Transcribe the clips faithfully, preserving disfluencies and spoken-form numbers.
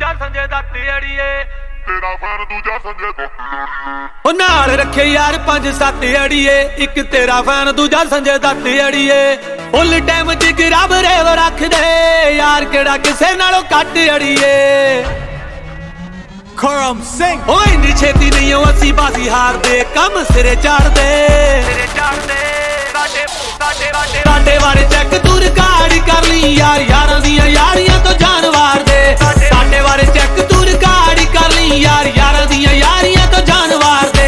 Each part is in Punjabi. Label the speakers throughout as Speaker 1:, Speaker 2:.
Speaker 1: ਦੂਜਾ ਸੰਜੇ ਦੱਤ ਅੜੀਏ
Speaker 2: ਤੇਰਾ ਫੈਨ ਦੂਜਾ ਸੰਜੇ ਦੱਤ
Speaker 1: ਉਹ ਨਾਲ ਰੱਖੇ ਯਾਰ ਪੰਜ ਸੱਤ ਅੜੀਏ ਇੱਕ ਤੇਰਾ ਫੈਨ ਦੂਜਾ ਸੰਜੇ ਦੱਤ ਅੜੀਏ ਫੁੱਲ ਟਾਈਮ ਜਿਗਰਾ ਬਰੇਵ ਰੱਖਦੇ ਯਾਰ ਕਿਹੜਾ ਕਿਸੇ ਨਾਲੋਂ ਘੱਟ ਅੜੀਏ
Speaker 3: Karam Singh
Speaker 1: ਓਏ ਇੰਨੀ ਛੇਤੀ ਨਹੀਂ ਓ ਅਸੀਂ ਬਾਜ਼ੀ ਹਾਰਦੇ ਕੰਮ ਸਿਰੇ ਚੜਦੇ ਸਿਰੇ ਚੜਦੇ ਸਾਡੇ ਸਾਡੇ ਸਾਡੇ ਸਾਡੇ ਬਾਰੇ ਚੈੱਕ ਤੂੰ ਰਿਕਾਰਡ ਕਰ ਲਈ ਯਾਰ ਯਾਰਾਂ ਦੀਆਂ ਯਾਰੀਆਂ ਤੋਂ ਜਾਨ ਵਾਰਦੇ ਸਾਡੇ ਬਾਰੇ ਚੈੱਕ ਤੂੰ ਰਿਕਾਰਡ ਕਰ ਲਈ ਯਾਰ ਯਾਰਾਂ ਦੀਆਂ ਯਾਰੀਆਂ ਤੋਂ ਜਾਨ ਵਾਰਦੇ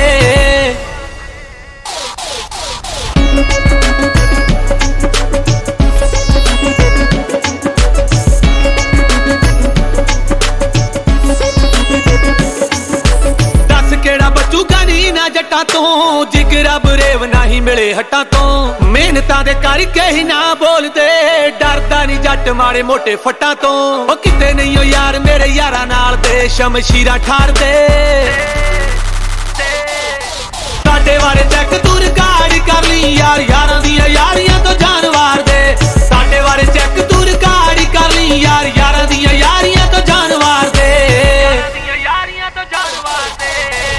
Speaker 1: ਜੱਟਾਂ ਤੋਂ ਜਿਗਰਾ ਬਰੇਵ ਨਹੀਂ ਮਿਲੇ ਹੱਟਾਂ ਤੋਂ ਮਿਹਨਤਾਂ ਦੇ ਕਰਕੇ ਹੀ ਨਾ ਬੋਲਦੇ ਡਰਦਾ ਨਹੀਂ ਜੱਟ ਮਾੜੇ ਮੋਟੇ ਫੱਟਾਂ ਤੋਂ ਉਹ ਕਿਤੇ ਨਹੀਂ ਓ ਯਾਰ ਮੇਰੇ ਯਾਰਾਂ ਨਾਲ ਦੇ ਸ਼ਮਸ਼ੀਰਾਂ ਠਾਰਦੇ ਸਾਡੇ ਬਾਰੇ ਚੈੱਕ ਤੂੰ ਰਿਕਾਰਡ ਕਰ ਲਈ ਯਾਰ ਯਾਰਾਂ ਦੀਆਂ ਯਾਰੀਆਂ ਤੋਂ ਜਾਨ ਵਾਰਦੇ ਸਾਡੇ ਬਾਰੇ ਚੈੱਕ ਤੂੰ ਰਿਕਾਰਡ ਕਰ ਲਈ ਯਾਰ ਯਾਰਾਂ ਦੀਆਂ ਯਾਰੀਆਂ ਤੋਂ ਜਾਨ ਵਾਰਦੇ ਯਾਰੀਆਂ ਤੋਂ ਜਾਨ ਵਾਰਦੇ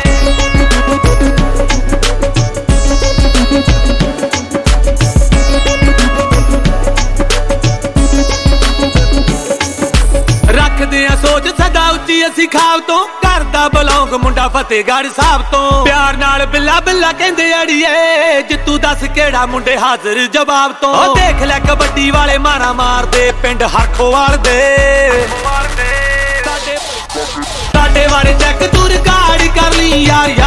Speaker 1: ਰੱਖਦੇ ਆ ਸੋਚ ਸਦਾ ਉੱਚੀ ਅਸੀਂ ਖਾਬ ਤੋਂ ਕਰਦਾ ਬਲੌਂਗ ਮੁੰਡਾ ਫਤਿਹਗੜ੍ਹ ਸਾਹਿਬ ਤੋਂ ਪਿਆਰ ਨਾਲ ਬਿੱਲਾ ਬਿੱਲਾ ਕਹਿੰਦੇ ਅੜੀਏ ਜਿੱਤੂ ਦੱਸ ਕਿਹੜਾ ਮੁੰਡੇ ਹਾਜ਼ਰ ਜਵਾਬ ਤੋਂ ਉਹ ਦੇਖ ਲੈ ਕਬੱਡੀ ਵਾਲੇ ਮਾਰਾ ਮਾਰਦੇ ਪਿੰਡ ਹਰਖੋਵਾਲ ਦੇ ਸਾਡੇ ਬਾਰੇ ਚੈੱਕ ਤੂੰ ਰਿਕਾਰਡ ਕਰ ਲਈ ਯਾਰ